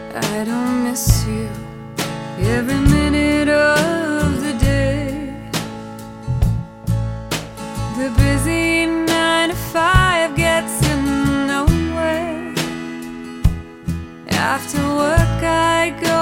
I don't miss you every minute of the day. The busy 9 to 5 gets in the way. After work I go